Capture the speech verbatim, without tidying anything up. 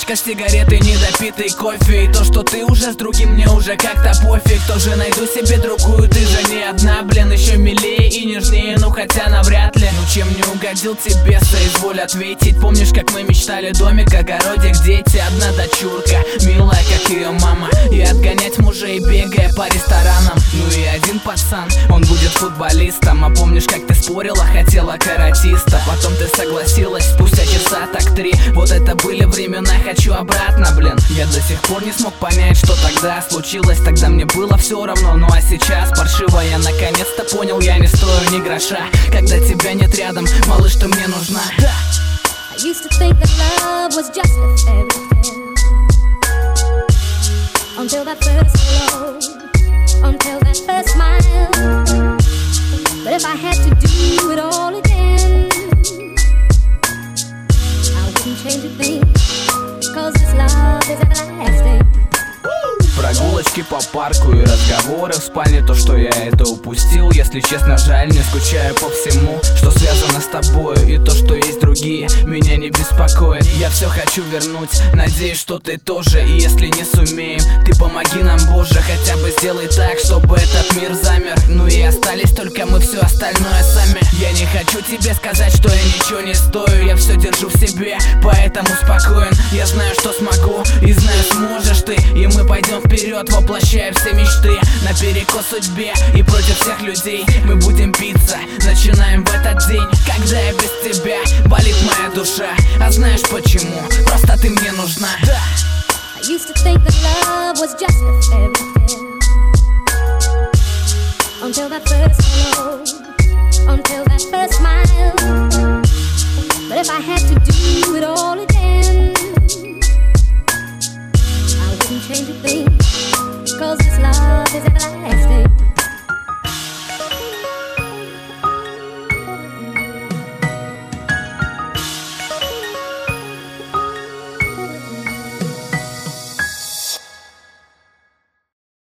Пачка сигареты, недопитый кофе. И то, что ты уже с другим, мне уже как-то пофиг. Тоже найду себе другую, ты же не одна, блин. Еще милее и нежнее, ну хотя навряд ли. Ну чем не угодил тебе, соизволь ответить. Помнишь, как мы мечтали домик, огородик, дети, одна дочурка, милая, как ее мама. И отгонять мужей, бегая по ресторанам. Ну и один пацан, он будет футболистом. А помнишь, как ты спорила, хотела каратиста. Потом ты согласилась, спустя часа так три. Вот это были времена, хочу обратно, блин. Я до сих пор не смог понять, что тогда случилось. Тогда мне было все равно, ну а сейчас паршиво. Я наконец-то понял, я не стою ни гроша. Когда тебя нет рядом, малыш, ты мне нужна. I used to think that love was just a fairy tale, until that first hello, until that first smile. But if I had to do it all again, I wouldn't change a thing, cause this love is everlasting. Прогулочки по парку и разговоры в спальне. То, что я это упустил, если честно, жаль. Не скучаю по всему, что связано с тобою. И то, что есть другие, меня не беспокоит. Я все хочу вернуть, надеюсь, что ты тоже. И если не сумеем, ты помоги нам, Боже. Хотя бы сделай так, чтобы этот мир замер. Ну и остались только мы, все остальное сами. Я не хочу тебе сказать, что я ничего не стою. Я все держу в себе, поэтому спокоен. Я знаю, что смогу, и знаю, сможешь ты. И мы пойдем вперед, воплощая все мечты. Наперекор судьбе и против всех людей мы будем биться. Начинаем в этот день, когда я без тебя. Болит моя душа, а знаешь почему? Просто ты мне нужна. I used to think that love was just a fairy tale, until that first hello, until that first smile. But if I had to do it all again, I wouldn't change a thing, cause this love is everlasting.